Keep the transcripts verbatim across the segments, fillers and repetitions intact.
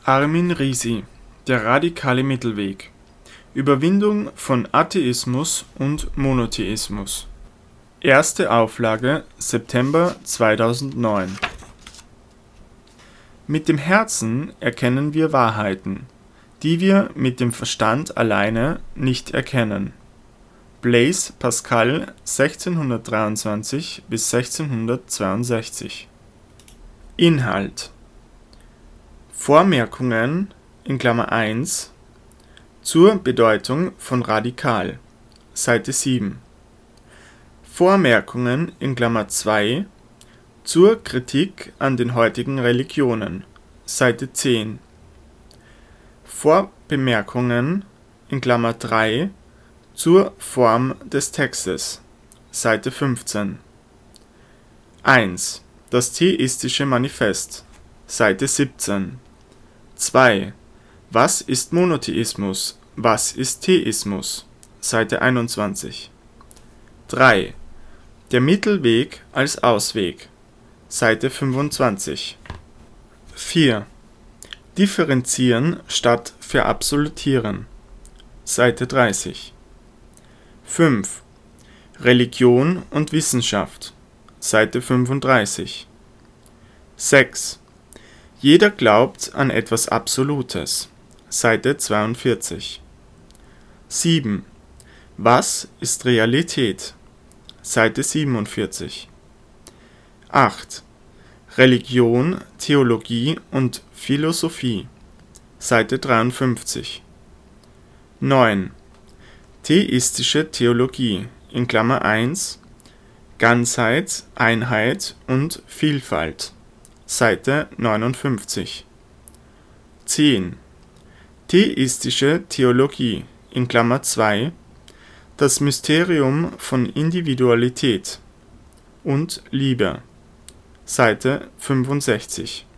Armin Risi: Der radikale Mittelweg. Überwindung von Atheismus und Monotheismus. Erste Auflage September zweitausendneun. Mit dem Herzen erkennen wir Wahrheiten, die wir mit dem Verstand alleine nicht erkennen. Blaise Pascal, sechzehnhundertdreiundzwanzig bis sechzehnhundertzweiundsechzig. Inhalt: Vormerkungen in Klammer eins zur Bedeutung von radikal, Seite sieben. Vormerkungen in Klammer zwei zur Kritik an den heutigen Religionen, Seite zehn. Vorbemerkungen in Klammer drei zur Form des Textes, Seite fünfzehn. eins. Das Theistische Manifest, Seite siebzehn. zwei. Was ist Monotheismus? Was ist Theismus? Seite einundzwanzig. drei. Der Mittelweg als Ausweg, Seite fünfundzwanzig. vier. Differenzieren statt verabsolutieren, Seite dreißig. fünf. Religion und Wissenschaft, Seite fünfunddreißig. sechs. Jeder glaubt an etwas Absolutes, Seite zweiundvierzig. sieben. Was ist Realität? Seite siebenundvierzig. acht. Religion, Theologie und Philosophie, Seite dreiundfünfzig. neun. Theistische Theologie in Klammer eins Ganzheit, Einheit und Vielfalt, Seite neunundfünfzig. zehn. Theistische Theologie in Klammer zwei Das Mysterium von Individualität und Liebe, Seite fünfundsechzig.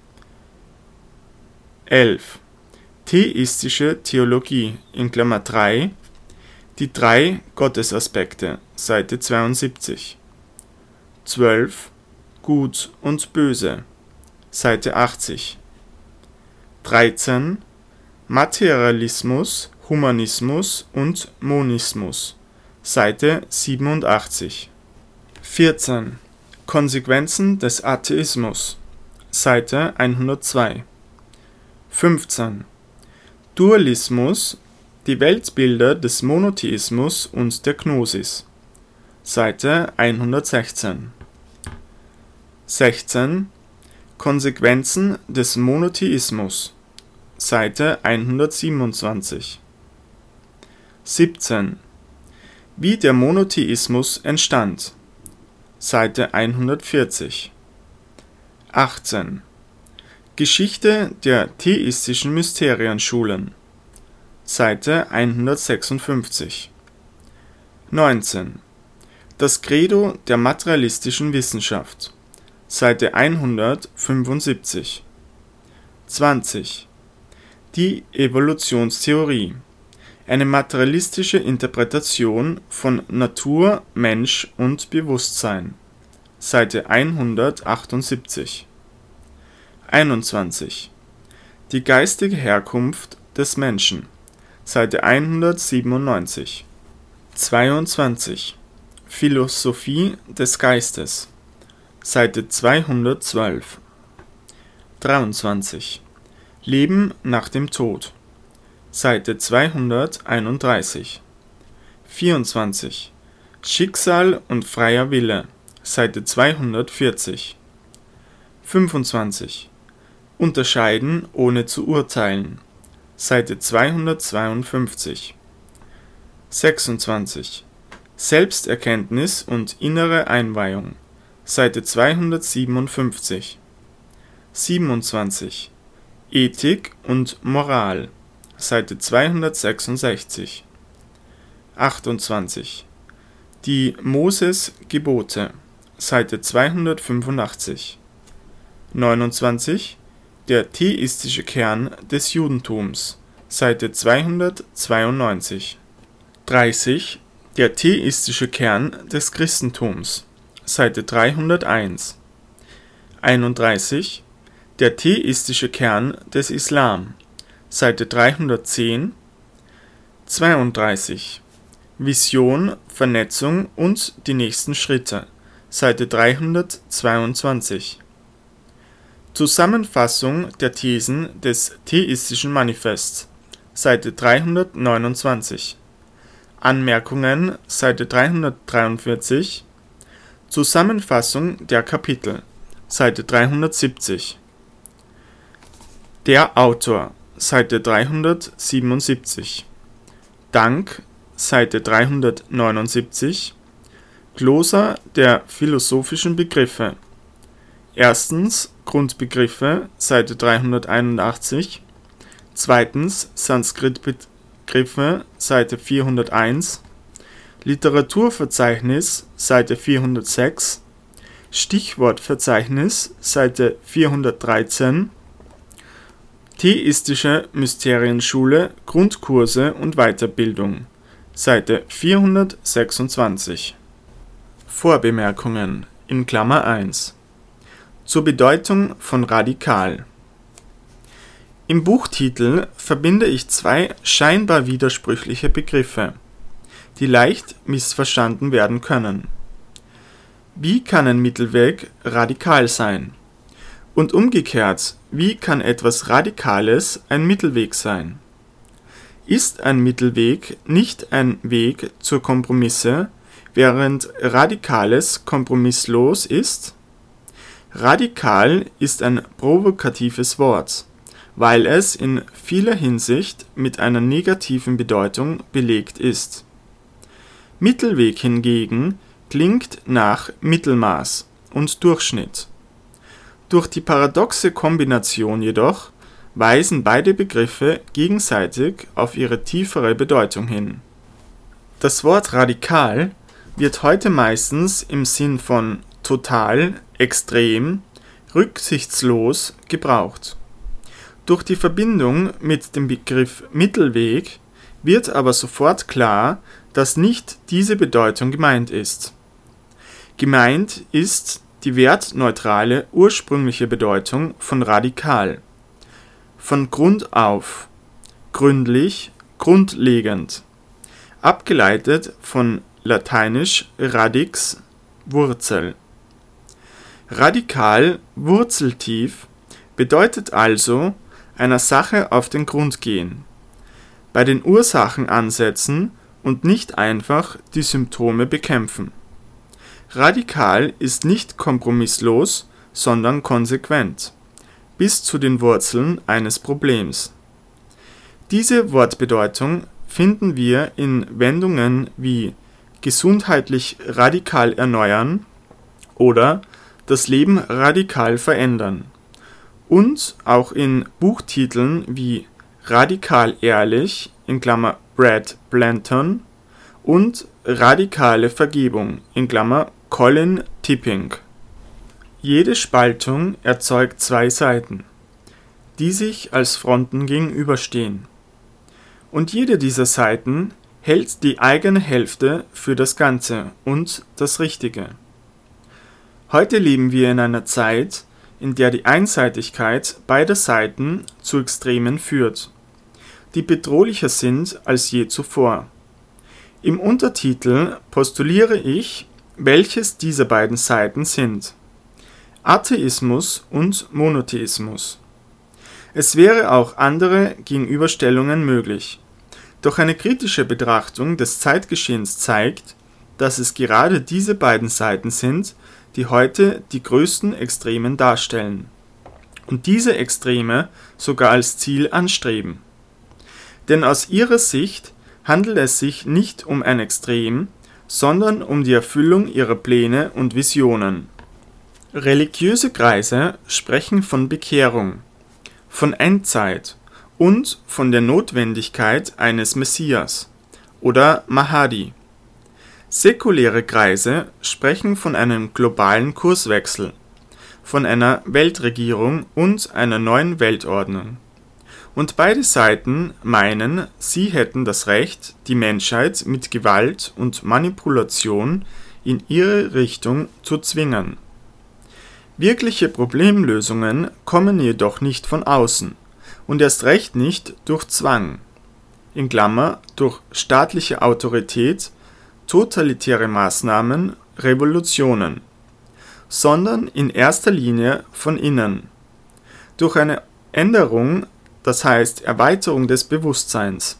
elf. Theistische Theologie in Klammer drei Die drei Gottesaspekte, Seite zweiundsiebzig. zwölf. Gut und Böse, Seite achtzig. dreizehn. Materialismus, Humanismus und Monismus, Seite siebenundachtzig. vierzehn. Konsequenzen des Atheismus, Seite hundertzwei. fünfzehn. Dualismus, die Weltbilder des Monotheismus und der Gnosis, Seite hundertsechzehn. sechzehn. Konsequenzen des Monotheismus, Seite hundertsiebenundzwanzig. siebzehn. Wie der Monotheismus entstand, Seite hundertvierzig. achtzehn. Geschichte der theistischen Mysterienschulen, Seite hundertsechsundfünfzig. neunzehn. Das Credo der materialistischen Wissenschaft, Seite hundertfünfundsiebzig. zwanzig. Die Evolutionstheorie, eine materialistische Interpretation von Natur, Mensch und Bewusstsein, Seite hundertachtundsiebzig. einundzwanzig. Die geistige Herkunft des Menschen, Seite hundertsiebenundneunzig. zweiundzwanzig. Philosophie des Geistes, Seite zweihundertzwölf. dreiundzwanzig. Leben nach dem Tod, Seite zweihunderteinunddreißig. vierundzwanzig. Schicksal und freier Wille, Seite zweihundertvierzig. fünfundzwanzig. Unterscheiden ohne zu urteilen, Seite zweihundertzweiundfünfzig. sechsundzwanzig. Selbsterkenntnis und innere Einweihung, Seite zweihundertsiebenundfünfzig. siebenundzwanzig. Ethik und Moral, Seite zweihundertsechsundsechzig. achtundzwanzig. Die Moses-Gebote, Seite zweihundertfünfundachtzig. neunundzwanzig. Der theistische Kern des Judentums, Seite zweihundertzweiundneunzig. dreißig. Der theistische Kern des Christentums, Seite dreihunderteins. einunddreißig. Der theistische Kern des Islam, Seite dreihundertzehn. zweiunddreißig. Vision, Vernetzung und die nächsten Schritte, Seite dreihundertzweiundzwanzig. Zusammenfassung der Thesen des Theistischen Manifests, Seite dreihundertneunundzwanzig. Anmerkungen, Seite dreihundertdreiundvierzig. Zusammenfassung der Kapitel, Seite dreihundertsiebzig. Der Autor, Seite dreihundertsiebenundsiebzig. Dank, Seite dreihundertneunundsiebzig. Glossa der philosophischen Begriffe. Erstens Grundbegriffe, Seite dreihunderteinundachtzig. Zweitens Sanskrit-Begriffe, Seite vierhunderteins. Literaturverzeichnis, Seite vierhundertsechs. Stichwortverzeichnis, Seite vierhundertdreizehn. Theistische Mysterienschule, Grundkurse und Weiterbildung, Seite vierhundertsechsundzwanzig. Vorbemerkungen in Klammer eins. Zur Bedeutung von radikal. Im Buchtitel verbinde ich zwei scheinbar widersprüchliche Begriffe, die leicht missverstanden werden können. Wie kann ein Mittelweg radikal sein? Und umgekehrt, wie kann etwas Radikales ein Mittelweg sein? Ist ein Mittelweg nicht ein Weg zur Kompromisse, während Radikales kompromisslos ist? Radikal ist ein provokatives Wort, weil es in vieler Hinsicht mit einer negativen Bedeutung belegt ist. Mittelweg hingegen klingt nach Mittelmaß und Durchschnitt. Durch die paradoxe Kombination jedoch weisen beide Begriffe gegenseitig auf ihre tiefere Bedeutung hin. Das Wort radikal wird heute meistens im Sinn von total, extrem, rücksichtslos gebraucht. Durch die Verbindung mit dem Begriff Mittelweg wird aber sofort klar, dass nicht diese Bedeutung gemeint ist. Gemeint ist die wertneutrale ursprüngliche Bedeutung von radikal. Von Grund auf, gründlich, grundlegend. Abgeleitet von lateinisch radix, Wurzel. Radikal, wurzeltief, bedeutet also einer Sache auf den Grund gehen, bei den Ursachen ansetzen und nicht einfach die Symptome bekämpfen. Radikal ist nicht kompromisslos, sondern konsequent, bis zu den Wurzeln eines Problems. Diese Wortbedeutung finden wir in Wendungen wie gesundheitlich radikal erneuern oder das Leben radikal verändern und auch in Buchtiteln wie Radikal ehrlich in Klammer Brad Blanton und Radikale Vergebung in Klammer Colin Tipping. Jede Spaltung erzeugt zwei Seiten, die sich als Fronten gegenüberstehen. Und jede dieser Seiten hält die eigene Hälfte für das Ganze und das Richtige. Heute leben wir in einer Zeit, in der die Einseitigkeit beider Seiten zu Extremen führt, die bedrohlicher sind als je zuvor. Im Untertitel postuliere ich, welches dieser beiden Seiten sind: Atheismus und Monotheismus. Es wäre auch andere Gegenüberstellungen möglich, doch eine kritische Betrachtung des Zeitgeschehens zeigt, dass es gerade diese beiden Seiten sind, die heute die größten Extremen darstellen und diese Extreme sogar als Ziel anstreben. Denn aus ihrer Sicht handelt es sich nicht um ein Extrem, sondern um die Erfüllung ihrer Pläne und Visionen. Religiöse Kreise sprechen von Bekehrung, von Endzeit und von der Notwendigkeit eines Messias oder Mahdi. Säkuläre Kreise sprechen von einem globalen Kurswechsel, von einer Weltregierung und einer neuen Weltordnung. Und beide Seiten meinen, sie hätten das Recht, die Menschheit mit Gewalt und Manipulation in ihre Richtung zu zwingen. Wirkliche Problemlösungen kommen jedoch nicht von außen und erst recht nicht durch Zwang, in Klammer durch staatliche Autorität, totalitäre Maßnahmen, Revolutionen, sondern in erster Linie von innen, durch eine Änderung, das heißt Erweiterung des Bewusstseins.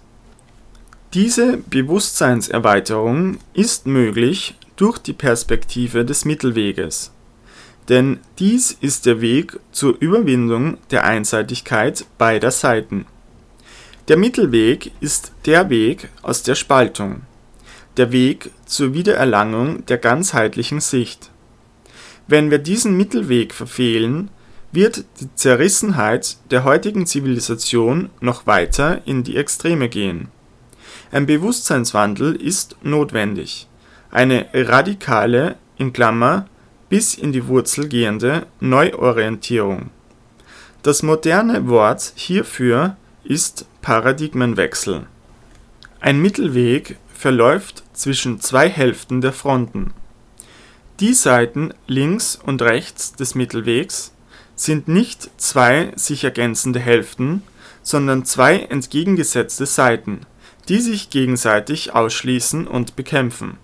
Diese Bewusstseinserweiterung ist möglich durch die Perspektive des Mittelweges, denn dies ist der Weg zur Überwindung der Einseitigkeit beider Seiten. Der Mittelweg ist der Weg aus der Spaltung, der Weg zur Wiedererlangung der ganzheitlichen Sicht. Wenn wir diesen Mittelweg verfehlen, wird die Zerrissenheit der heutigen Zivilisation noch weiter in die Extreme gehen. Ein Bewusstseinswandel ist notwendig, eine radikale, in Klammer, bis in die Wurzel gehende Neuorientierung. Das moderne Wort hierfür ist Paradigmenwechsel. Ein Mittelweg verläuft zwischen zwei Hälften der Fronten. Die Seiten links und rechts des Mittelwegs sind nicht zwei sich ergänzende Hälften, sondern zwei entgegengesetzte Seiten, die sich gegenseitig ausschließen und bekämpfen.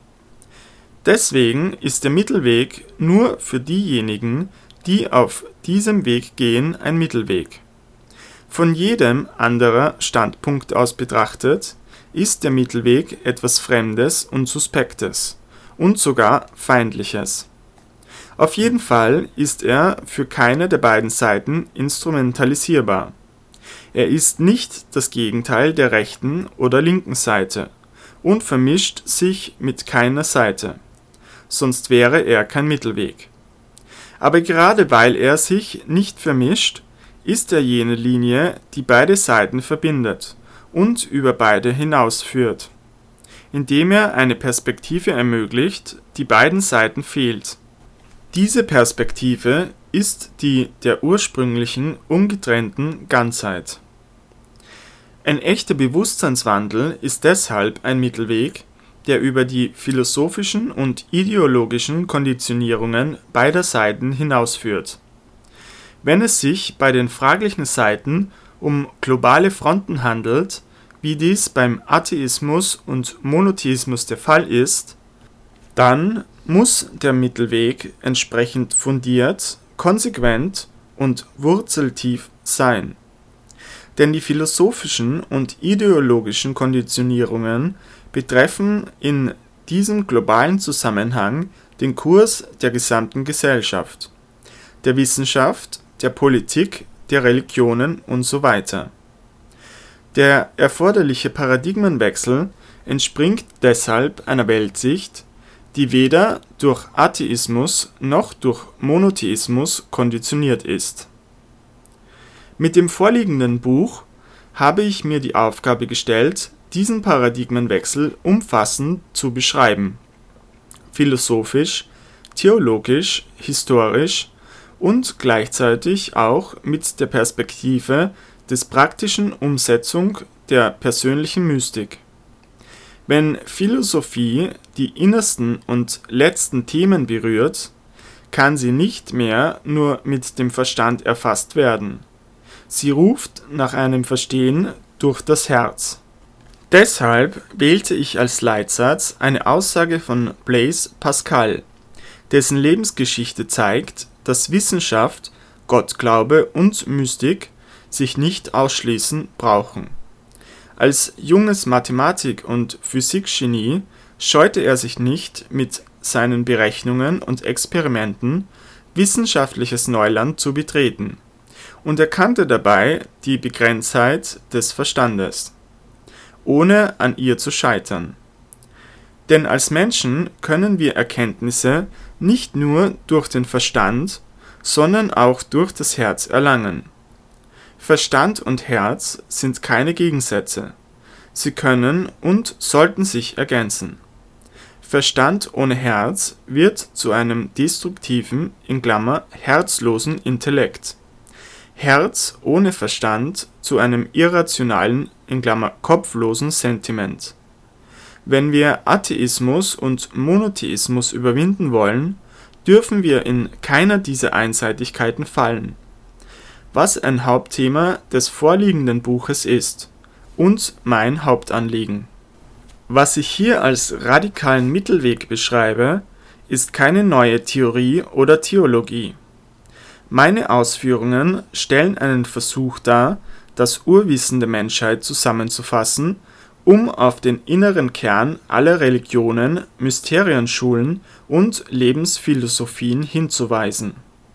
Deswegen ist der Mittelweg nur für diejenigen, die auf diesem Weg gehen, ein Mittelweg. Von jedem anderen Standpunkt aus betrachtet, ist der Mittelweg etwas Fremdes und Suspektes und sogar Feindliches. Auf jeden Fall ist er für keine der beiden Seiten instrumentalisierbar. Er ist nicht das Gegenteil der rechten oder linken Seite und vermischt sich mit keiner Seite, sonst wäre er kein Mittelweg. Aber gerade weil er sich nicht vermischt, ist er jene Linie, die beide Seiten verbindet und über beide hinausführt, indem er eine Perspektive ermöglicht, die beiden Seiten fehlt. Diese Perspektive ist die der ursprünglichen, ungetrennten Ganzheit. Ein echter Bewusstseinswandel ist deshalb ein Mittelweg, der über die philosophischen und ideologischen Konditionierungen beider Seiten hinausführt. Wenn es sich bei den fraglichen Seiten um globale Fronten handelt, wie dies beim Atheismus und Monotheismus der Fall ist, dann muss der Mittelweg entsprechend fundiert, konsequent und wurzeltief sein. Denn die philosophischen und ideologischen Konditionierungen betreffen in diesem globalen Zusammenhang den Kurs der gesamten Gesellschaft, der Wissenschaft, der Politik, der Religionen und so weiter. Der erforderliche Paradigmenwechsel entspringt deshalb einer Weltsicht, die weder durch Atheismus noch durch Monotheismus konditioniert ist. Mit dem vorliegenden Buch habe ich mir die Aufgabe gestellt, diesen Paradigmenwechsel umfassend zu beschreiben, philosophisch, theologisch, historisch und gleichzeitig auch mit der Perspektive des praktischen Umsetzung der persönlichen Mystik. Wenn Philosophie die innersten und letzten Themen berührt, kann sie nicht mehr nur mit dem Verstand erfasst werden. Sie ruft nach einem Verstehen durch das Herz. Deshalb wählte ich als Leitsatz eine Aussage von Blaise Pascal, dessen Lebensgeschichte zeigt, dass Wissenschaft, Gottglaube und Mystik sich nicht ausschließen brauchen. Als junges Mathematik- und Physikgenie scheute er sich nicht, mit seinen Berechnungen und Experimenten wissenschaftliches Neuland zu betreten und erkannte dabei die Begrenztheit des Verstandes, ohne an ihr zu scheitern. Denn als Menschen können wir Erkenntnisse nicht nur durch den Verstand, sondern auch durch das Herz erlangen. Verstand und Herz sind keine Gegensätze. Sie können und sollten sich ergänzen. Verstand ohne Herz wird zu einem destruktiven, in Klammer, herzlosen Intellekt. Herz ohne Verstand zu einem irrationalen, in Klammer, kopflosen Sentiment. Wenn wir Atheismus und Monotheismus überwinden wollen, dürfen wir in keiner dieser Einseitigkeiten fallen, was ein Hauptthema des vorliegenden Buches ist und mein Hauptanliegen. Was ich hier als radikalen Mittelweg beschreibe, ist keine neue Theorie oder Theologie. Meine Ausführungen stellen einen Versuch dar, das Urwissen der Menschheit zusammenzufassen, um auf den inneren Kern aller Religionen, Mysterienschulen und Lebensphilosophien hinzuweisen.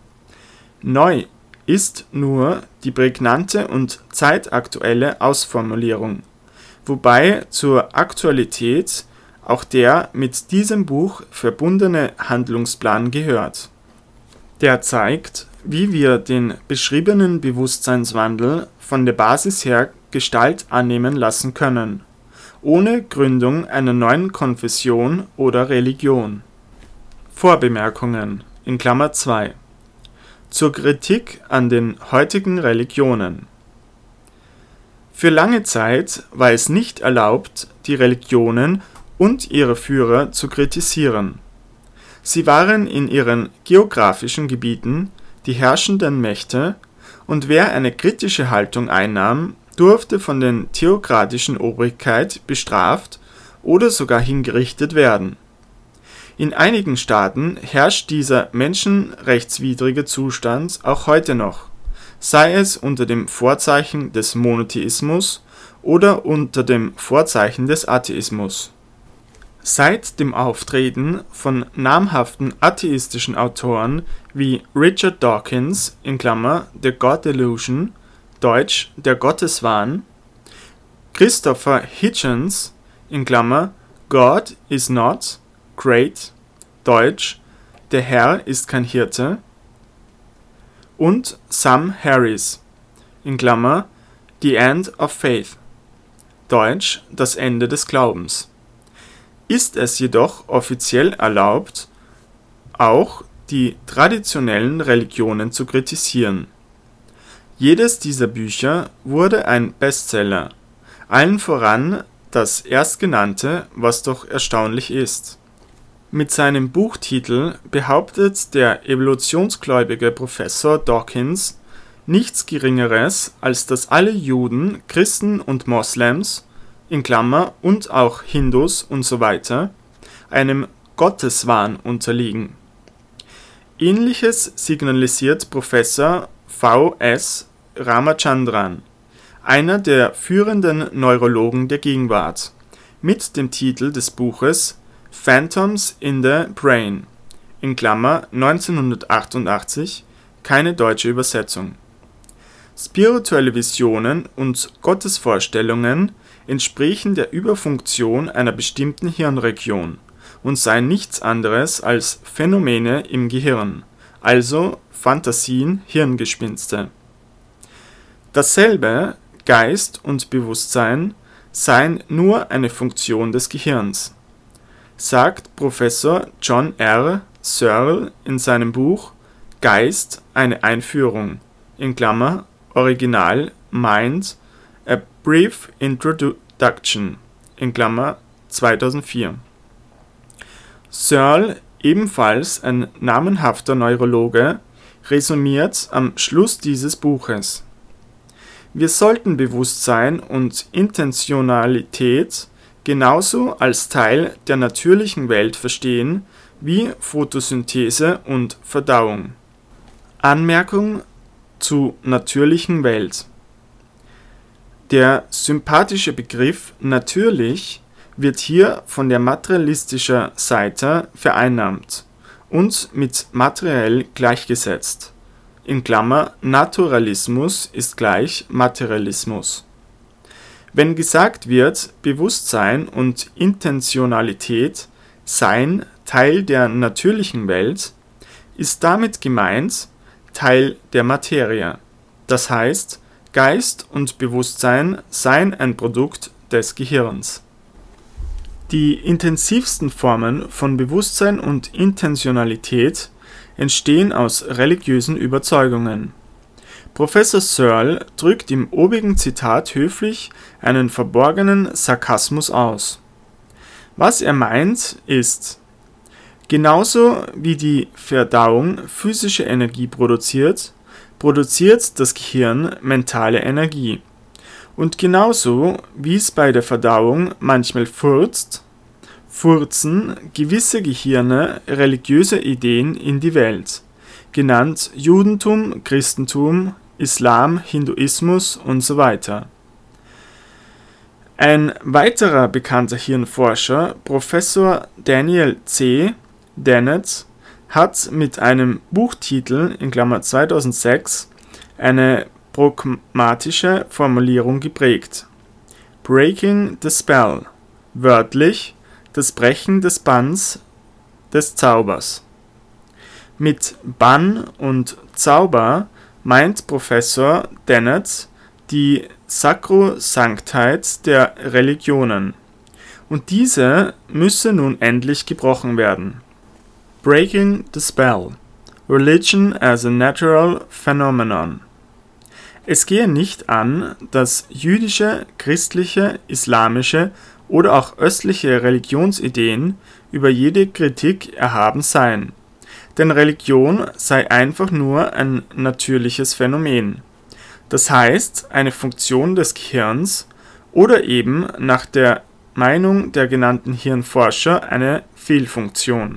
Neu ist nur die prägnante und zeitaktuelle Ausformulierung, wobei zur Aktualität auch der mit diesem Buch verbundene Handlungsplan gehört. Der zeigt, wie wir den beschriebenen Bewusstseinswandel von der Basis her Gestalt annehmen lassen können, ohne Gründung einer neuen Konfession oder Religion. Vorbemerkungen in Klammer zwei zur Kritik an den heutigen Religionen. Für lange Zeit war es nicht erlaubt, die Religionen und ihre Führer zu kritisieren. Sie waren in ihren geografischen Gebieten die herrschenden Mächte, und wer eine kritische Haltung einnahm, durfte von der theokratischen Obrigkeit bestraft oder sogar hingerichtet werden. In einigen Staaten herrscht dieser menschenrechtswidrige Zustand auch heute noch, sei es unter dem Vorzeichen des Monotheismus oder unter dem Vorzeichen des Atheismus. Seit dem Auftreten von namhaften atheistischen Autoren wie Richard Dawkins in Klammer The God Delusion, deutsch Der Gotteswahn, Christopher Hitchens in Klammer God is not great, deutsch Der Herr ist kein Hirte, und Sam Harris in Klammer The End of Faith, deutsch Das Ende des Glaubens. Ist es jedoch offiziell erlaubt, auch die traditionellen Religionen zu kritisieren. Jedes dieser Bücher wurde ein Bestseller, allen voran das erstgenannte, was doch erstaunlich ist. Mit seinem Buchtitel behauptet der evolutionsgläubige Professor Dawkins nichts Geringeres, als dass alle Juden, Christen und Moslems in Klammer und auch Hindus usw. einem Gotteswahn unterliegen. Ähnliches signalisiert Professor V S Ramachandran, einer der führenden Neurologen der Gegenwart, mit dem Titel des Buches Phantoms in the Brain in Klammer neunzehnhundertachtundachtzig, keine deutsche Übersetzung. Spirituelle Visionen und Gottesvorstellungen entsprechen der Überfunktion einer bestimmten Hirnregion und seien nichts anderes als Phänomene im Gehirn, also Phantasien, Hirngespinste. Dasselbe, Geist und Bewusstsein, seien nur eine Funktion des Gehirns, sagt Professor John R. Searle in seinem Buch Geist, eine Einführung in Klammer Original Mind, A Brief Introduction in Klammer zweitausendvier. Searle, ebenfalls ein namenhafter Neurologe, resümiert am Schluss dieses Buches: Wir sollten Bewusstsein und Intentionalität genauso als Teil der natürlichen Welt verstehen wie Photosynthese und Verdauung. Anmerkung zu natürlichen Welt. Der sympathische Begriff natürlich wird hier von der materialistischen Seite vereinnahmt und mit materiell gleichgesetzt. In Klammer Naturalismus ist gleich Materialismus. Wenn gesagt wird, Bewusstsein und Intentionalität seien Teil der natürlichen Welt, ist damit gemeint Teil der Materie. Das heißt, Geist und Bewusstsein seien ein Produkt des Gehirns. Die intensivsten Formen von Bewusstsein und Intentionalität entstehen aus religiösen Überzeugungen. Professor Searle drückt im obigen Zitat höflich einen verborgenen Sarkasmus aus. Was er meint, ist: Genauso wie die Verdauung physische Energie produziert, produziert das Gehirn mentale Energie. Und genauso wie es bei der Verdauung manchmal furzt, furzen gewisse Gehirne religiöse Ideen in die Welt, genannt Judentum, Christentum, Islam, Hinduismus und so weiter. Ein weiterer bekannter Hirnforscher, Professor Daniel C. Dennett, hat mit einem Buchtitel in Klammer zweitausendsechs eine pragmatische Formulierung geprägt. Breaking the Spell, wörtlich das Brechen des Banns des Zaubers. Mit Bann und Zauber meint Professor Dennett die Sakrosanktheit der Religionen, und diese müsse nun endlich gebrochen werden. Breaking the Spell, Religion as a Natural Phenomenon. Es gehe nicht an, dass jüdische, christliche, islamische oder auch östliche Religionsideen über jede Kritik erhaben seien, denn Religion sei einfach nur ein natürliches Phänomen, das heißt eine Funktion des Gehirns oder eben nach der Meinung der genannten Hirnforscher eine Fehlfunktion.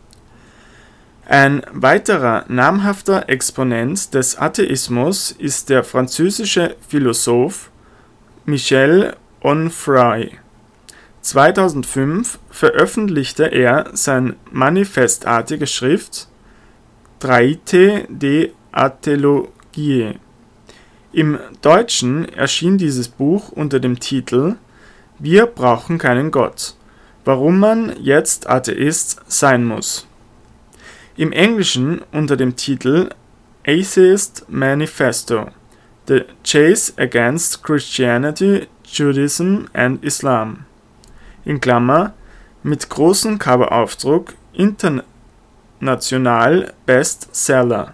Ein weiterer namhafter Exponent des Atheismus ist der französische Philosoph Michel Onfray. zweitausendfünf veröffentlichte er sein manifestartige Schrift Traité de Atheologie. Im Deutschen erschien dieses Buch unter dem Titel Wir brauchen keinen Gott, warum man jetzt Atheist sein muss. Im Englischen unter dem Titel Atheist Manifesto, The Chase Against Christianity, Judaism and Islam. In Klammer, mit großem Coveraufdruck, international Bestseller.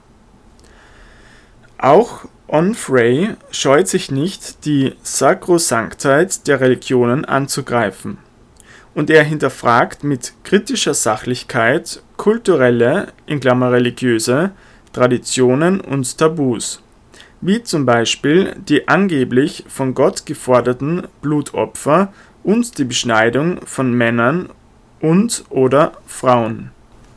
Auch Onfray scheut sich nicht, die Sakrosanktheit der Religionen anzugreifen, und er hinterfragt mit kritischer Sachlichkeit kulturelle, in Klammer religiöse, Traditionen und Tabus, wie zum Beispiel die angeblich von Gott geforderten Blutopfer und die Beschneidung von Männern und oder Frauen.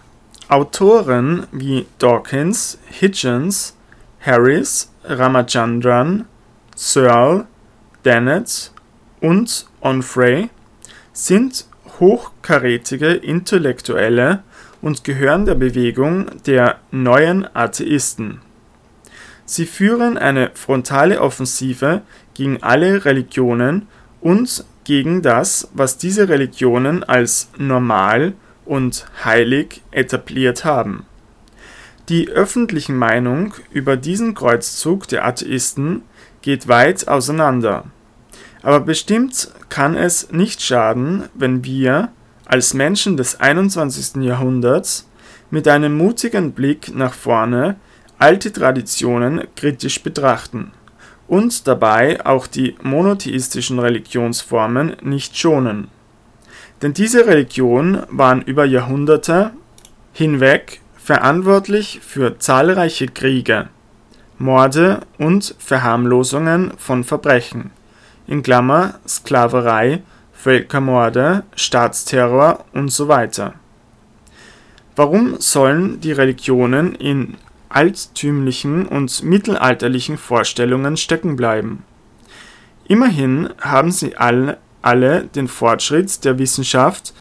Autoren wie Dawkins, Hitchens, Harris, Ramachandran, Searle, Dennett und Onfray sind hochkarätige Intellektuelle und gehören der Bewegung der neuen Atheisten. Sie führen eine frontale Offensive gegen alle Religionen und gegen das, was diese Religionen als normal und heilig etabliert haben. Die öffentliche Meinung über diesen Kreuzzug der Atheisten geht weit auseinander. Aber bestimmt kann es nicht schaden, wenn wir, als Menschen des einundzwanzigsten Jahrhunderts, mit einem mutigen Blick nach vorne alte Traditionen kritisch betrachten und dabei auch die monotheistischen Religionsformen nicht schonen. Denn diese Religionen waren über Jahrhunderte hinweg verantwortlich für zahlreiche Kriege, Morde und Verharmlosungen von Verbrechen, in Klammer Sklaverei, Völkermorde, Staatsterror und so weiter. Warum sollen die Religionen in altertümlichen und mittelalterlichen Vorstellungen stecken bleiben? Immerhin haben sie alle, alle den Fortschritt der Wissenschaft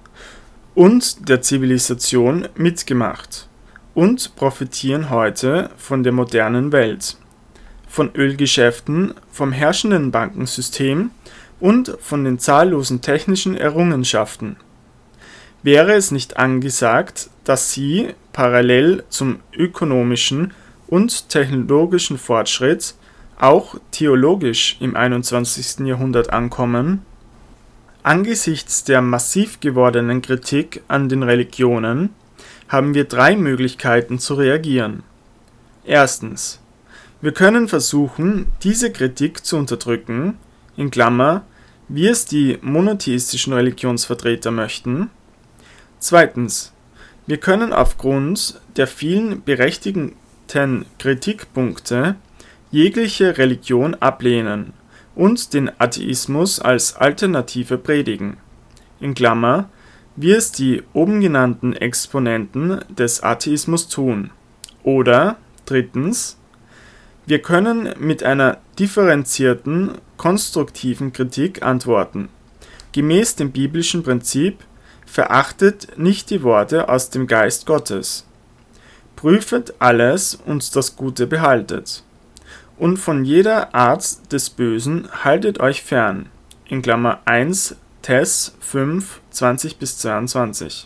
und der Zivilisation mitgemacht und profitieren heute von der modernen Welt, von Ölgeschäften, vom herrschenden Bankensystem und von den zahllosen technischen Errungenschaften. Wäre es nicht angesagt, dass sie parallel zum ökonomischen und technologischen Fortschritt auch theologisch im einundzwanzigsten Jahrhundert ankommen? Angesichts der massiv gewordenen Kritik an den Religionen haben wir drei Möglichkeiten zu reagieren. Erstens: Wir können versuchen, diese Kritik zu unterdrücken, in Klammer, wie es die monotheistischen Religionsvertreter möchten. Zweitens: Wir können aufgrund der vielen berechtigten Kritikpunkte jegliche Religion ablehnen und den Atheismus als Alternative predigen, in Klammer, wie es die oben genannten Exponenten des Atheismus tun. Oder drittens, wir können mit einer differenzierten, konstruktiven Kritik antworten, gemäß dem biblischen Prinzip: Verachtet nicht die Worte aus dem Geist Gottes. Prüfet alles und das Gute behaltet. Und von jeder Art des Bösen haltet euch fern. In Klammer eins Thess fünf, zwanzig bis zweiundzwanzig.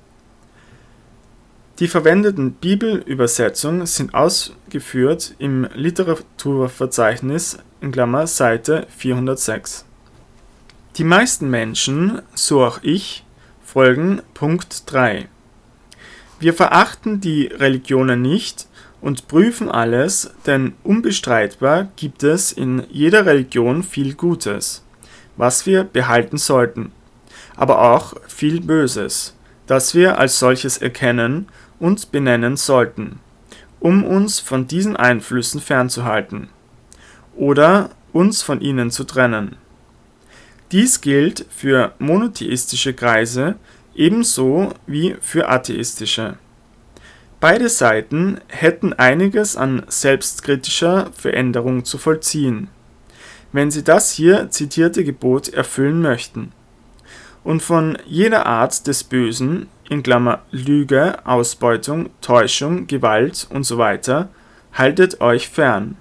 Die verwendeten Bibelübersetzungen sind ausgeführt im Literaturverzeichnis in Klammer Seite vierhundertsechs. Die meisten Menschen, so auch ich, folgen Punkt drei. Wir verachten die Religionen nicht und prüfen alles, denn unbestreitbar gibt es in jeder Religion viel Gutes, was wir behalten sollten, aber auch viel Böses, das wir als solches erkennen und benennen sollten, um uns von diesen Einflüssen fernzuhalten oder uns von ihnen zu trennen. Dies gilt für monotheistische Kreise ebenso wie für atheistische. Beide Seiten hätten einiges an selbstkritischer Veränderung zu vollziehen, wenn sie das hier zitierte Gebot erfüllen möchten. Und von jeder Art des Bösen, in Klammer Lüge, Ausbeutung, Täuschung, Gewalt usw., haltet euch fern.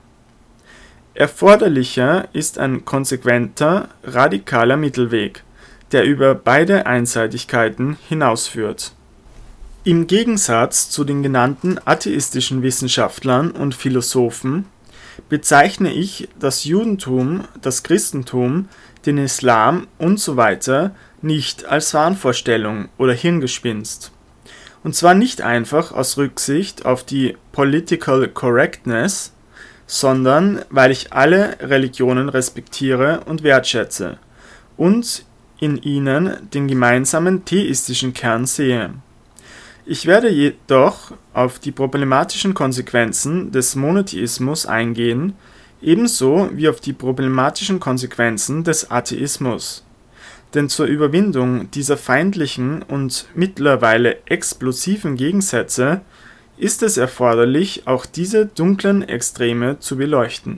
Erforderlicher ist ein konsequenter, radikaler Mittelweg, der über beide Einseitigkeiten hinausführt. Im Gegensatz zu den genannten atheistischen Wissenschaftlern und Philosophen bezeichne ich das Judentum, das Christentum, den Islam usw. nicht als Wahnvorstellung oder Hirngespinst. Und zwar nicht einfach aus Rücksicht auf die Political Correctness, sondern weil ich alle Religionen respektiere und wertschätze und in ihnen den gemeinsamen theistischen Kern sehe. Ich werde jedoch auf die problematischen Konsequenzen des Monotheismus eingehen, ebenso wie auf die problematischen Konsequenzen des Atheismus. Denn zur Überwindung dieser feindlichen und mittlerweile explosiven Gegensätze ist es erforderlich, auch diese dunklen Extreme zu beleuchten.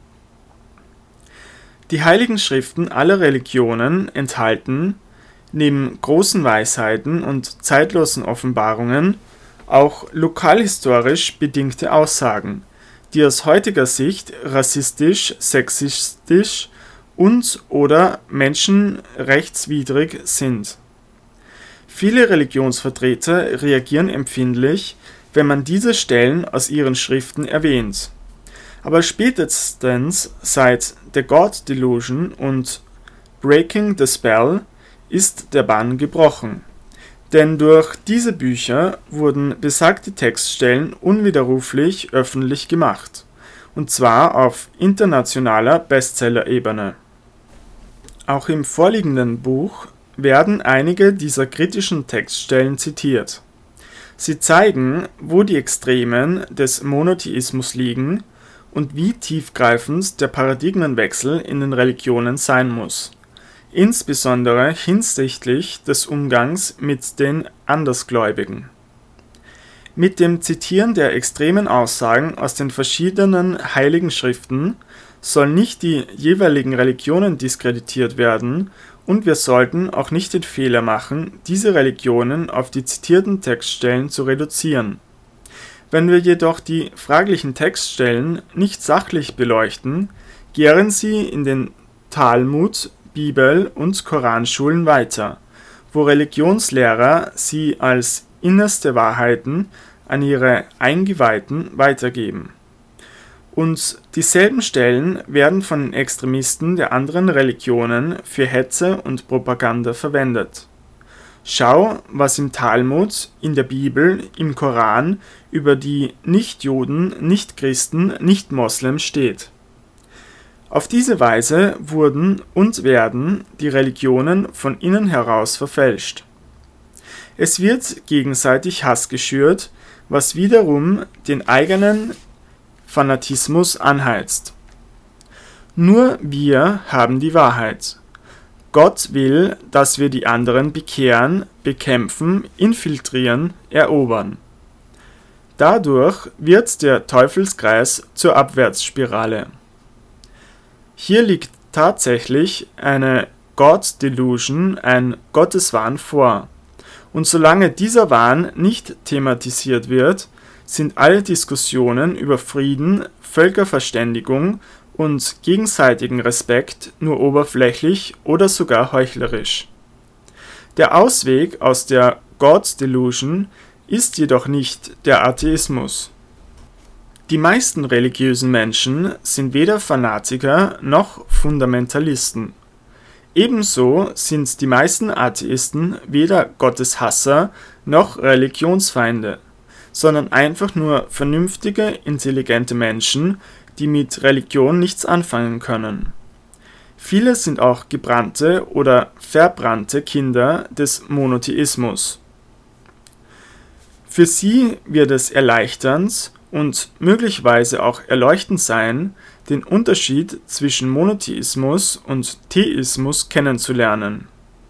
Die Heiligen Schriften aller Religionen enthalten, neben großen Weisheiten und zeitlosen Offenbarungen, auch lokalhistorisch bedingte Aussagen, die aus heutiger Sicht rassistisch, sexistisch und/oder menschenrechtswidrig sind. Viele Religionsvertreter reagieren empfindlich, wenn man diese Stellen aus ihren Schriften erwähnt. Aber spätestens seit The God Delusion und Breaking the Spell ist der Bann gebrochen, denn durch diese Bücher wurden besagte Textstellen unwiderruflich öffentlich gemacht, und zwar auf internationaler Bestseller-Ebene. Auch im vorliegenden Buch werden einige dieser kritischen Textstellen zitiert. Sie zeigen, wo die Extremen des Monotheismus liegen und wie tiefgreifend der Paradigmenwechsel in den Religionen sein muss, insbesondere hinsichtlich des Umgangs mit den Andersgläubigen. Mit dem Zitieren der extremen Aussagen aus den verschiedenen heiligen Schriften sollen nicht die jeweiligen Religionen diskreditiert werden, und wir sollten auch nicht den Fehler machen, diese Religionen auf die zitierten Textstellen zu reduzieren. Wenn wir jedoch die fraglichen Textstellen nicht sachlich beleuchten, gären sie in den Talmud, Bibel- und Koranschulen weiter, wo Religionslehrer sie als innerste Wahrheiten an ihre Eingeweihten weitergeben. Und dieselben Stellen werden von den Extremisten der anderen Religionen für Hetze und Propaganda verwendet. Schau, was im Talmud, in der Bibel, im Koran über die Nichtjuden, Nichtchristen, Nichtmoslems steht. Auf diese Weise wurden und werden die Religionen von innen heraus verfälscht. Es wird gegenseitig Hass geschürt, was wiederum den eigenen Fanatismus anheizt. Nur wir haben die Wahrheit. Gott will, dass wir die anderen bekehren, bekämpfen, infiltrieren, erobern. Dadurch wird der Teufelskreis zur Abwärtsspirale. Hier liegt tatsächlich eine God Delusion, ein Gotteswahn vor. Und solange dieser Wahn nicht thematisiert wird, sind alle Diskussionen über Frieden, Völkerverständigung und gegenseitigen Respekt nur oberflächlich oder sogar heuchlerisch. Der Ausweg aus der God Delusion ist jedoch nicht der Atheismus. Die meisten religiösen Menschen sind weder Fanatiker noch Fundamentalisten. Ebenso sind die meisten Atheisten weder Gotteshasser noch Religionsfeinde, sondern einfach nur vernünftige, intelligente Menschen, die mit Religion nichts anfangen können. Viele sind auch gebrannte oder verbrannte Kinder des Monotheismus. Für sie wird es erleichternd und möglicherweise auch erleuchtend sein, den Unterschied zwischen Monotheismus und Theismus kennenzulernen.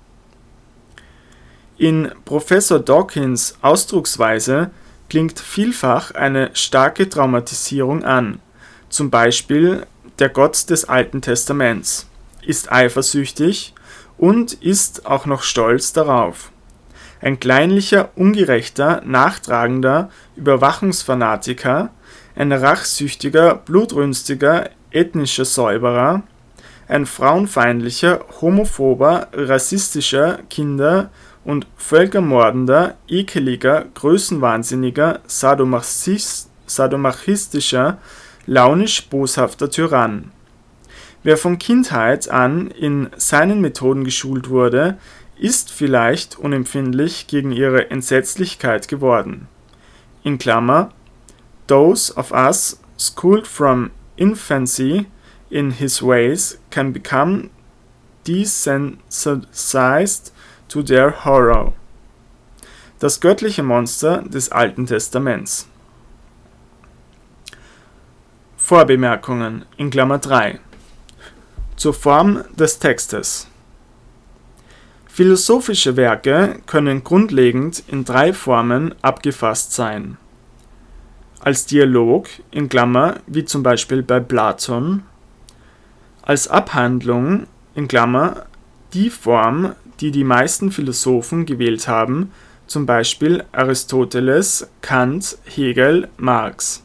In Professor Dawkins' Ausdrucksweise klingt vielfach eine starke Traumatisierung an, zum Beispiel der Gott des Alten Testaments ist eifersüchtig und ist auch noch stolz darauf. Ein kleinlicher, ungerechter, nachtragender Überwachungsfanatiker, ein rachsüchtiger, blutrünstiger, ethnischer Säuberer, ein frauenfeindlicher, homophober, rassistischer, Kinder- und völkermordender, ekeliger, größenwahnsinniger, sadomachis- sadomachistischer, launisch boshafter Tyrann. Wer von Kindheit an in seinen Methoden geschult wurde, ist vielleicht unempfindlich gegen ihre Entsetzlichkeit geworden. In Klammer, those of us schooled from infancy in his ways can become desensitized to their horror. Das göttliche Monster des Alten Testaments. Vorbemerkungen in Klammer drei. Zur Form des Textes. Philosophische Werke können grundlegend in drei Formen abgefasst sein. Als Dialog, in Klammer, wie zum Beispiel bei Platon, als Abhandlung, in Klammer, die Form, die die meisten Philosophen gewählt haben, zum Beispiel Aristoteles, Kant, Hegel, Marx.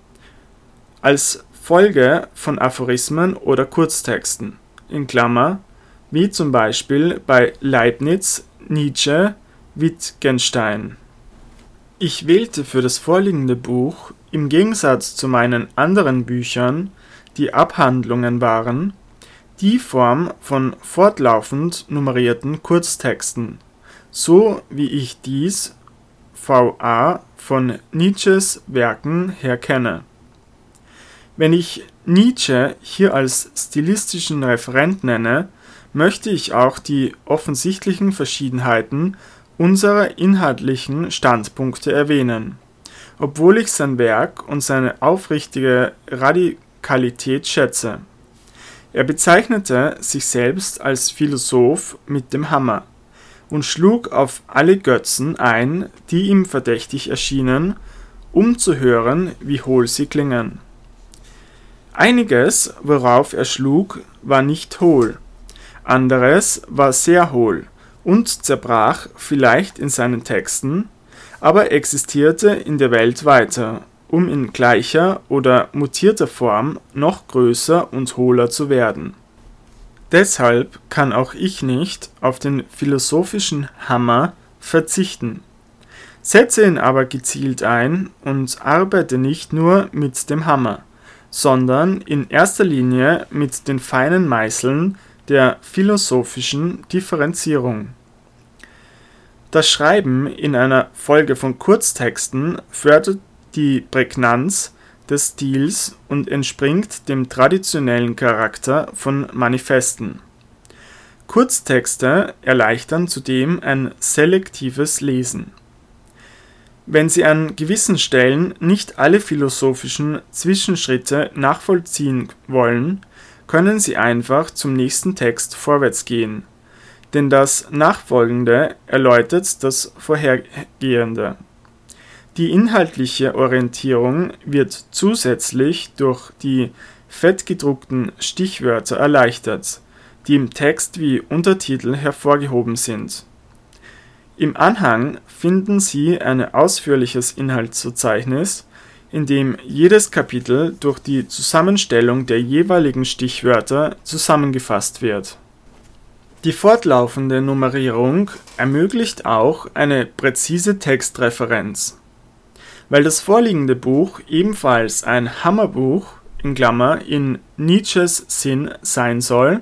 Als Folge von Aphorismen oder Kurztexten, in Klammer, wie zum Beispiel bei Leibniz, Nietzsche, Wittgenstein. Ich wählte für das vorliegende Buch, im Gegensatz zu meinen anderen Büchern, die Abhandlungen waren, die Form von fortlaufend nummerierten Kurztexten, so wie ich dies V A von Nietzsches Werken her kenne. Wenn ich Nietzsche hier als stilistischen Referent nenne, möchte ich auch die offensichtlichen Verschiedenheiten unserer inhaltlichen Standpunkte erwähnen, obwohl ich sein Werk und seine aufrichtige Radikalität schätze. Er bezeichnete sich selbst als Philosoph mit dem Hammer und schlug auf alle Götzen ein, die ihm verdächtig erschienen, um zu hören, wie hohl sie klingen. Einiges, worauf er schlug, war nicht hohl, anderes war sehr hohl und zerbrach vielleicht in seinen Texten, aber existierte in der Welt weiter, um in gleicher oder mutierter Form noch größer und hohler zu werden. Deshalb kann auch ich nicht auf den philosophischen Hammer verzichten. Setze ihn aber gezielt ein und arbeite nicht nur mit dem Hammer, sondern in erster Linie mit den feinen Meißeln der philosophischen Differenzierung. Das Schreiben in einer Folge von Kurztexten fördert die Prägnanz des Stils und entspringt dem traditionellen Charakter von Manifesten. Kurztexte erleichtern zudem ein selektives Lesen. Wenn Sie an gewissen Stellen nicht alle philosophischen Zwischenschritte nachvollziehen wollen, können Sie einfach zum nächsten Text vorwärts gehen, denn das Nachfolgende erläutert das Vorhergehende. Die inhaltliche Orientierung wird zusätzlich durch die fettgedruckten Stichwörter erleichtert, die im Text wie Untertitel hervorgehoben sind. Im Anhang finden Sie ein ausführliches Inhaltsverzeichnis, in dem jedes Kapitel durch die Zusammenstellung der jeweiligen Stichwörter zusammengefasst wird. Die fortlaufende Nummerierung ermöglicht auch eine präzise Textreferenz. Weil das vorliegende Buch ebenfalls ein Hammerbuch in Klammer in Nietzsches Sinn sein soll,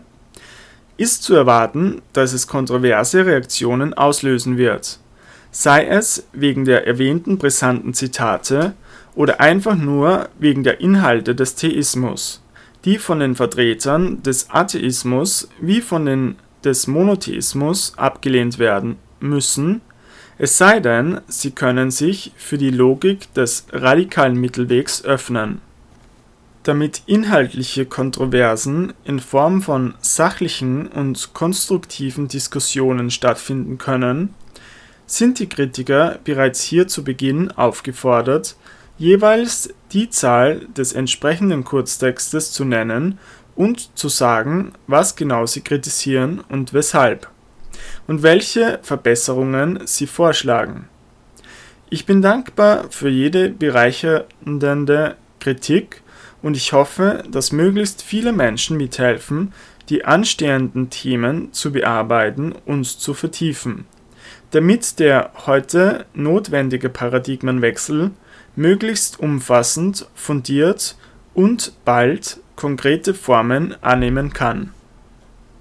ist zu erwarten, dass es kontroverse Reaktionen auslösen wird, sei es wegen der erwähnten brisanten Zitate oder einfach nur wegen der Inhalte des Theismus, die von den Vertretern des Atheismus wie von den des Monotheismus abgelehnt werden müssen, es sei denn, sie können sich für die Logik des radikalen Mittelwegs öffnen. Damit inhaltliche Kontroversen in Form von sachlichen und konstruktiven Diskussionen stattfinden können, sind die Kritiker bereits hier zu Beginn aufgefordert, jeweils die Zahl des entsprechenden Kurztextes zu nennen und zu sagen, was genau sie kritisieren und weshalb, und welche Verbesserungen sie vorschlagen. Ich bin dankbar für jede bereichernde Kritik und ich hoffe, dass möglichst viele Menschen mithelfen, die anstehenden Themen zu bearbeiten und zu vertiefen, damit der heute notwendige Paradigmenwechsel möglichst umfassend, fundiert und bald konkrete Formen annehmen kann.